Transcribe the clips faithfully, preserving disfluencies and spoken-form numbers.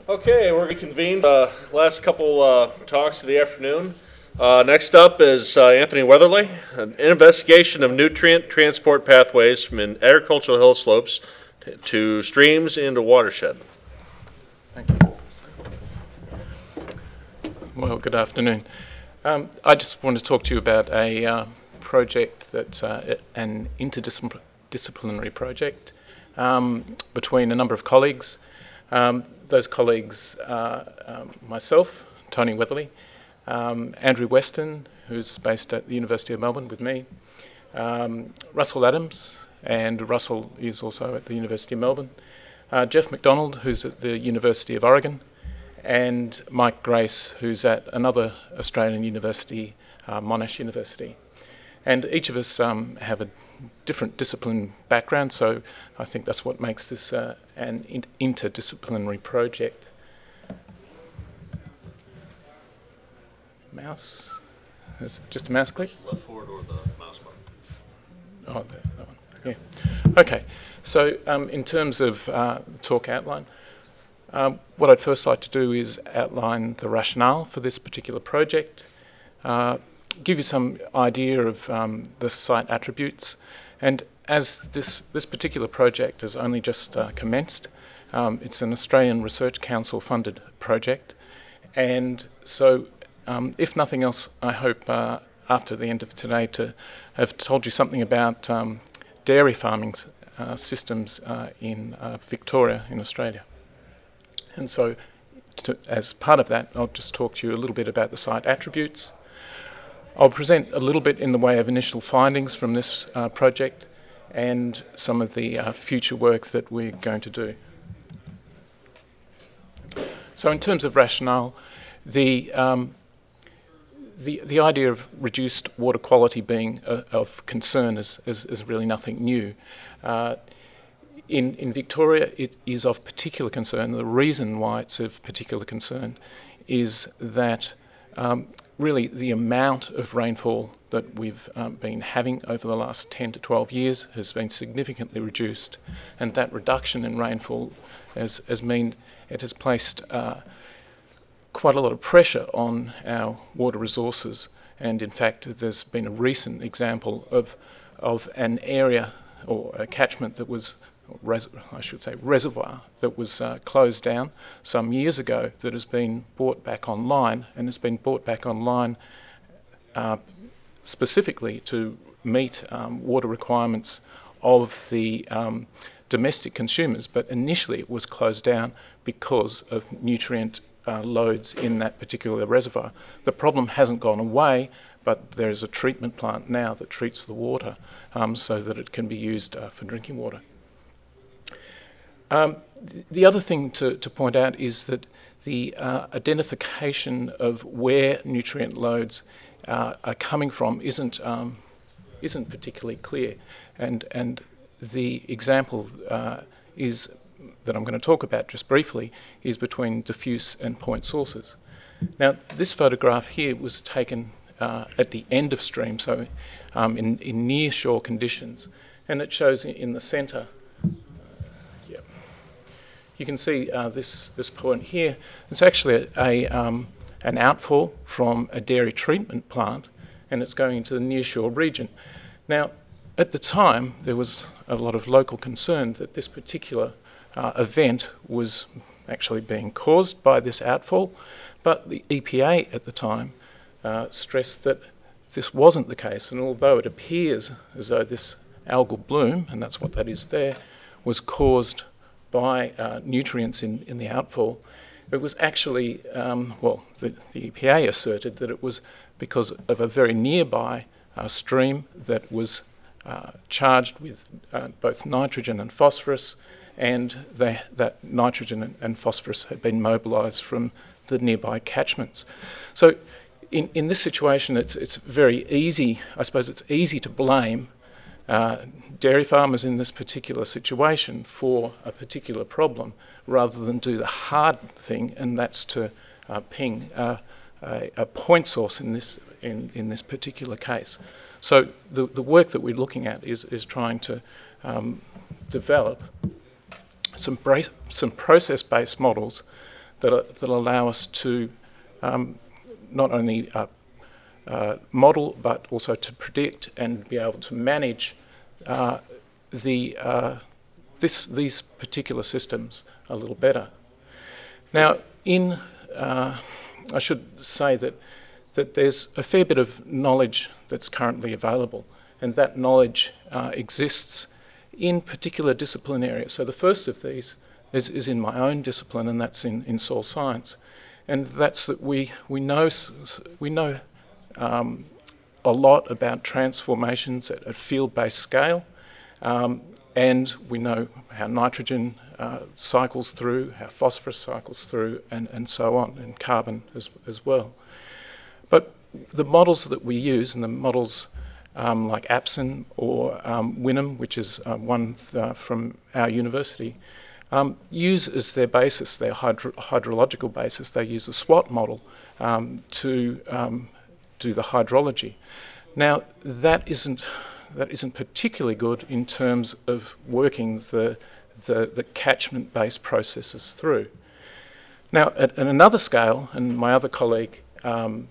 Okay, we're going to convene the last couple uh, talks of the afternoon. Uh, next up is uh, Anthony Weatherly, an investigation of nutrient transport pathways from in agricultural hill slopes t- to streams into watershed. Thank you. Well, good afternoon. Um, I just want to talk to you about a uh, project that's uh, an interdisciplinary project um, between a number of colleagues. Um, those colleagues are um, myself, Tony Weatherly, um, Andrew Weston, who's based at the University of Melbourne with me, um, Russell Adams, and Russell is also at the University of Melbourne, uh, Jeff McDonald, who's at the University of Oregon, and Mike Grace, who's at another Australian university, uh, Monash University. And each of us um, have a different discipline background, so I think that's what makes this uh, an in- interdisciplinary project. Mouse? Is it just a mouse click? Left forward or the mouse button. Oh, that, that one. Yeah. Okay. So um, in terms of uh, talk outline, um, what I'd first like to do is outline the rationale for this particular project, uh, give you some idea of um, the site attributes, and as this, this particular project has only just uh, commenced, um, it's an Australian Research Council funded project, and so um, if nothing else, I hope uh, after the end of today to have told you something about um, dairy farming uh, systems uh, in uh, Victoria in Australia. And so to, as part of that, I'll just talk to you a little bit about the site attributes. I'll present a little bit in the way of initial findings from this uh, project and some of the uh, future work that we're going to do. So in terms of rationale, the, um, the, the idea of reduced water quality being uh, of concern is, is, is really nothing new. Uh, in, in Victoria, it is of particular concern. The reason why it's of particular concern is that um, really the amount of rainfall that we've um, been having over the last ten to twelve years has been significantly reduced, and that reduction in rainfall has, has meant it has placed uh, quite a lot of pressure on our water resources. And in fact, there's been a recent example of of an area or a catchment that was Res- I should say reservoir that was uh, closed down some years ago that has been brought back online, and has been brought back online uh, specifically to meet um, water requirements of the um, domestic consumers, but initially it was closed down because of nutrient uh, loads in that particular reservoir. The problem hasn't gone away, but there's a treatment plant now that treats the water um, so that it can be used uh, for drinking water. Um, th- the other thing to, to point out is that the uh, identification of where nutrient loads uh, are coming from isn't um, isn't particularly clear, and and the example uh, is that I'm going to talk about just briefly is between diffuse and point sources. Now, this photograph here was taken uh, at the end of stream, so um, in, in near shore conditions, and it shows in, in the centre. You can see uh, this this point here. It's actually a, a um, an outfall from a dairy treatment plant, and it's going into the nearshore region. Now, at the time, there was a lot of local concern that this particular uh, event was actually being caused by this outfall, but the E P A at the time uh, stressed that this wasn't the case, and although it appears as though this algal bloom, and that's what that is there, was caused by uh, nutrients in, in the outfall, it was actually, um, well, the, the E P A asserted that it was because of a very nearby uh, stream that was uh, charged with uh, both nitrogen and phosphorus, and they, that nitrogen and, and phosphorus had been mobilised from the nearby catchments. So in, in this situation, it's, it's very easy, I suppose it's easy to blame Uh, dairy farmers in this particular situation for a particular problem, rather than do the hard thing, and that's to uh, ping uh, a, a point source in this in, in this particular case. So the the work that we're looking at is is trying to um, develop some bra- some process-based models that, are, that allow us to um, not only uh, uh, model but also to predict and be able to manage uh, the, uh, this, these particular systems a little better. Now, in, uh, I should say that, that there's a fair bit of knowledge that's currently available, and that knowledge uh, exists in particular discipline areas. So the first of these is, is in my own discipline, and that's in, in soil science. And that's that we, we know, we know um, a lot about transformations at a field-based scale, um, and we know how nitrogen uh, cycles through, how phosphorus cycles through, and, and so on, and carbon as, as well. But the models that we use, and the models um, like APSIN or um, WINAM, which is uh, one uh, from our university, um, use as their basis, their hydro hydrological basis, they use the SWOT model um, to um, do the hydrology. Now, that isn't, that isn't particularly good in terms of working the, the, the catchment-based processes through. Now, at, at another scale, and my other colleague um,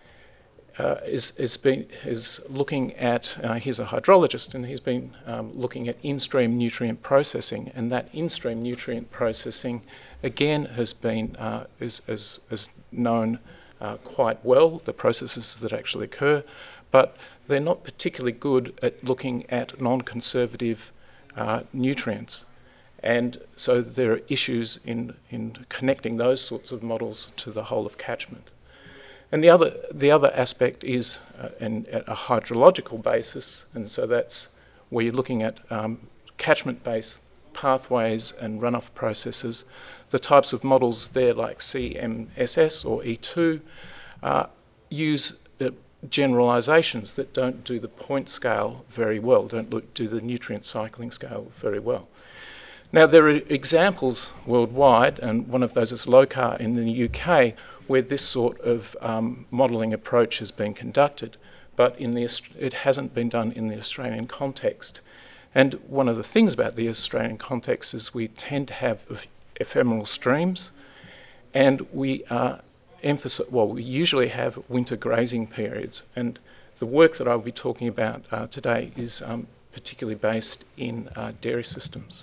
Uh, is, is, been, is looking at, uh, he's a hydrologist, and he's been um, looking at in-stream nutrient processing, and that in-stream nutrient processing again has been, uh, is, is, is known uh, quite well, the processes that actually occur, but they're not particularly good at looking at non-conservative uh, nutrients. And so there are issues in, in connecting those sorts of models to the whole of catchment. And the other, the other aspect is uh, an, a hydrological basis, and so that's where you're looking at um, catchment-based pathways and runoff processes. The types of models there, like C M S S or E two, uh, use uh, generalisations that don't do the point scale very well, don't look, do the nutrient cycling scale very well. Now, there are examples worldwide, and one of those is LOCAR in the U K, where this sort of um, modelling approach has been conducted, but in the, it hasn't been done in the Australian context. And one of the things about the Australian context is we tend to have ephemeral streams, and we uh, emphasize, well, we usually have winter grazing periods, and the work that I'll be talking about uh, today is um, particularly based in uh, dairy systems.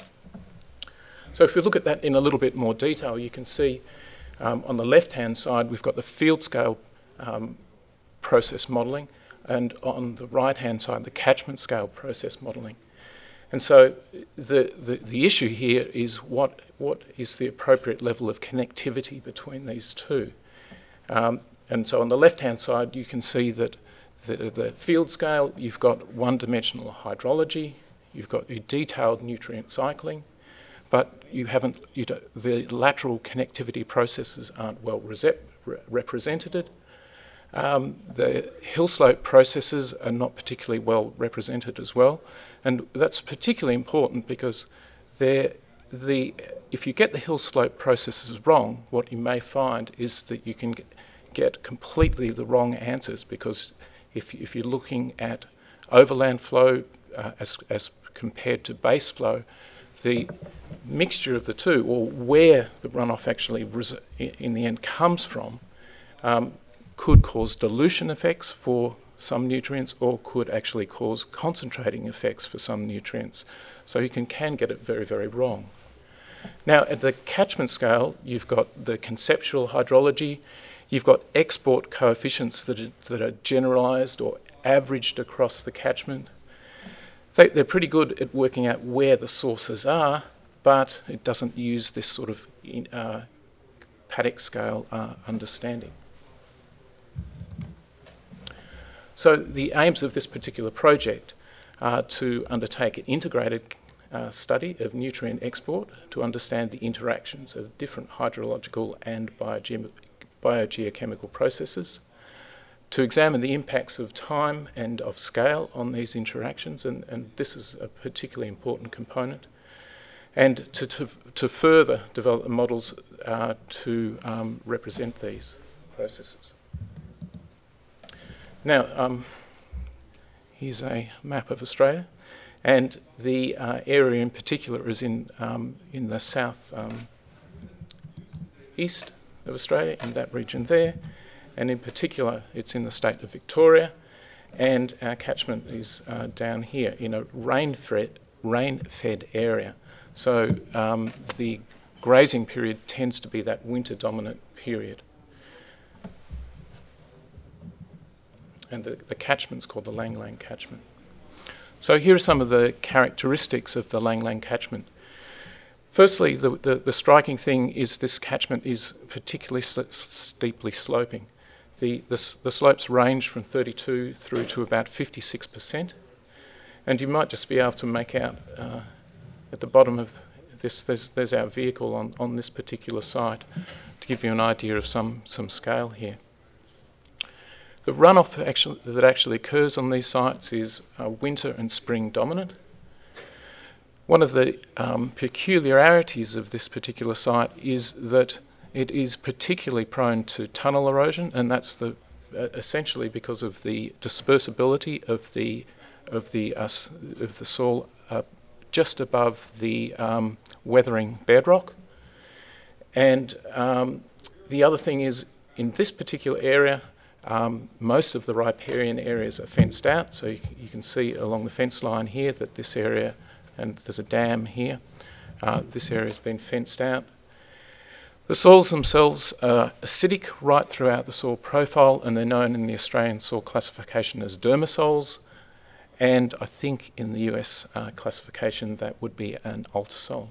So if we look at that in a little bit more detail, you can see um, on the left-hand side we've got the field scale um, process modelling, and on the right-hand side the catchment scale process modelling. And so the, the, the issue here is what, what is the appropriate level of connectivity between these two. Um, and so on the left-hand side you can see that the, the field scale, you've got one-dimensional hydrology, you've got your detailed nutrient cycling, but you haven't, you don't, the lateral connectivity processes aren't well re represented. Um, the hill slope processes are not particularly well represented as well, and that's particularly important because they're, the, if you get the hill slope processes wrong, what you may find is that you can get, get completely the wrong answers, because if, if you're looking at overland flow uh, as, as compared to base flow, the mixture of the two, or where the runoff actually in the end comes from, um, could cause dilution effects for some nutrients, or could actually cause concentrating effects for some nutrients. So you can, can get it very, very wrong. Now, at the catchment scale, you've got the conceptual hydrology, you've got export coefficients that are, that are generalised or averaged across the catchment. They, they're pretty good at working out where the sources are, but it doesn't use this sort of in, uh, paddock scale uh, understanding. So the aims of this particular project are to undertake an integrated uh, study of nutrient export to understand the interactions of different hydrological and bioge biogeochemical processes, to examine the impacts of time and of scale on these interactions, and, and this is a particularly important component, and to, to, to further develop the models uh, to um, represent these processes. Now, um, here's a map of Australia, and the uh, area in particular is in, um, in the south, um, east of Australia, in that region there, and in particular it's in the state of Victoria, and our catchment is uh, down here in a rain-fed, rain-fed area. So um, the grazing period tends to be that winter-dominant period. And the, the catchment's called the Lang Lang catchment. So here are some of the characteristics of the Lang Lang catchment. Firstly, the, the, the striking thing is this catchment is particularly sl- steeply sloping. The, the, the slopes range from thirty-two through to about fifty-six percent. And you might just be able to make out uh, at the bottom of this, there's, there's our vehicle on, on this particular site to give you an idea of some, some scale here. The runoff actually, that actually occurs on these sites is uh, winter and spring dominant. One of the um, peculiarities of this particular site is that it is particularly prone to tunnel erosion, and that's the, uh, essentially because of the dispersibility of the of the uh, of the soil uh, just above the um, weathering bedrock. And um, the other thing is, in this particular area, Um, most of the riparian areas are fenced out, so you, you can see along the fence line here that this area, and there's a dam here, uh, this area has been fenced out. The soils themselves are acidic right throughout the soil profile, and they're known in the Australian soil classification as dermasols, and I think in the U S uh, classification that would be an altersol.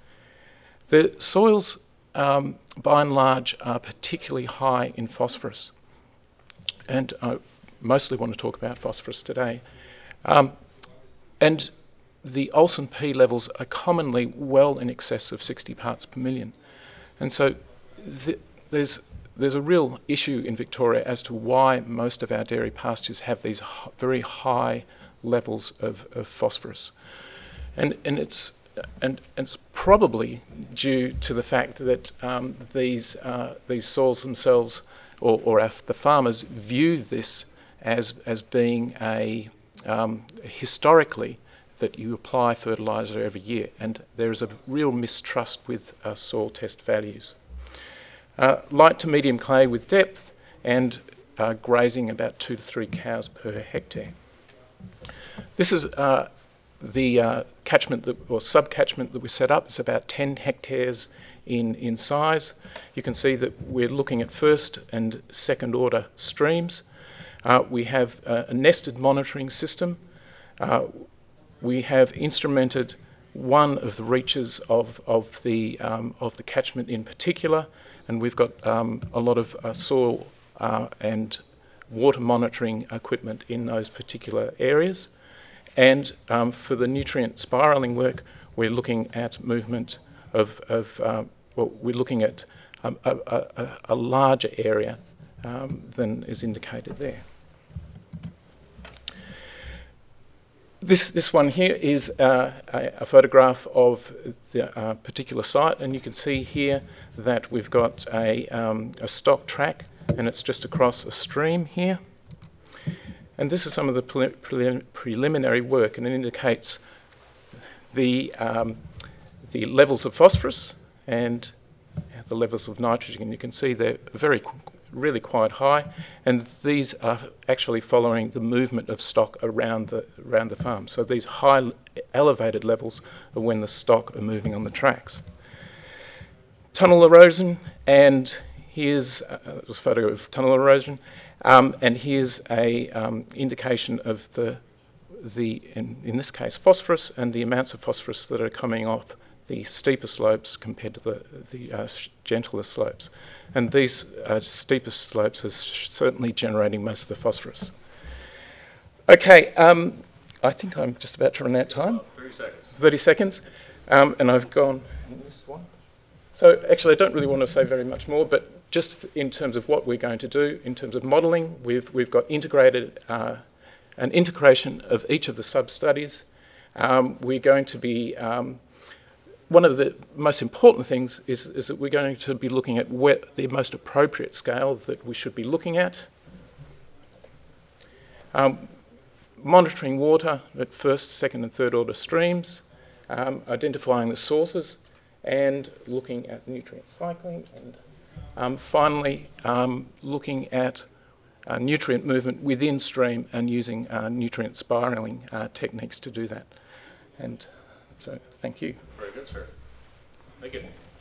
The soils, um, by and large, are particularly high in phosphorus. And I mostly want to talk about phosphorus today. Um, and the Olsen P levels are commonly well in excess of sixty parts per million. And so th- there's there's a real issue in Victoria as to why most of our dairy pastures have these h- very high levels of, of phosphorus. And and it's and, and it's probably due to the fact that um, these uh, these soils themselves, or, or if the farmers view this as as being a um, historically that you apply fertiliser every year, and there is a real mistrust with uh, soil test values. Uh, light to medium clay with depth, and uh, grazing about two to three cows per hectare. This is uh, the uh, catchment that, or sub-catchment that we set up. It's about ten hectares in, in size. You can see that we're looking at first and second order streams. Uh, we have uh, a nested monitoring system. Uh, we have instrumented one of the reaches of, of, the, um, of the catchment in particular, and we've got um, a lot of uh, soil uh, and water monitoring equipment in those particular areas. And um, for the nutrient spiralling work, we're looking at movement of, of uh, well, we're looking at um, a, a, a larger area um, than is indicated there. This, this one here is uh, a, a photograph of the uh, particular site, and you can see here that we've got a, um, a stock track, and it's just across a stream here. And this is some of the prelim- prelim- preliminary work, and it indicates the, um, the levels of phosphorus and the levels of nitrogen. And you can see they're very, really quite high, and these are actually following the movement of stock around the around the farm. So these high, elevated levels are when the stock are moving on the tracks. Tunnel erosion, and here's uh, a photo of tunnel erosion. Um, and here's a um, indication of the, the in, in this case, phosphorus and the amounts of phosphorus that are coming off the steeper slopes compared to the, the uh, gentler slopes. And these uh, steeper slopes are sh- certainly generating most of the phosphorus. Okay, um, I think I'm just about to run out of time. Uh, thirty seconds. thirty seconds. Um, and I've gone in this one. So actually I don't really want to say very much more, but just in terms of what we're going to do, in terms of modelling, we've we've got integrated uh, an integration of each of the sub-studies. Um, we're going to be, um, one of the most important things is, is that we're going to be looking at where the most appropriate scale that we should be looking at. Um, monitoring water at first, second and third order streams, um, identifying the sources, and looking at nutrient cycling, and um, finally um, looking at uh, nutrient movement within stream and using uh, nutrient spiralling uh, techniques to do that. And so, thank you. Very good, sir. Thank you.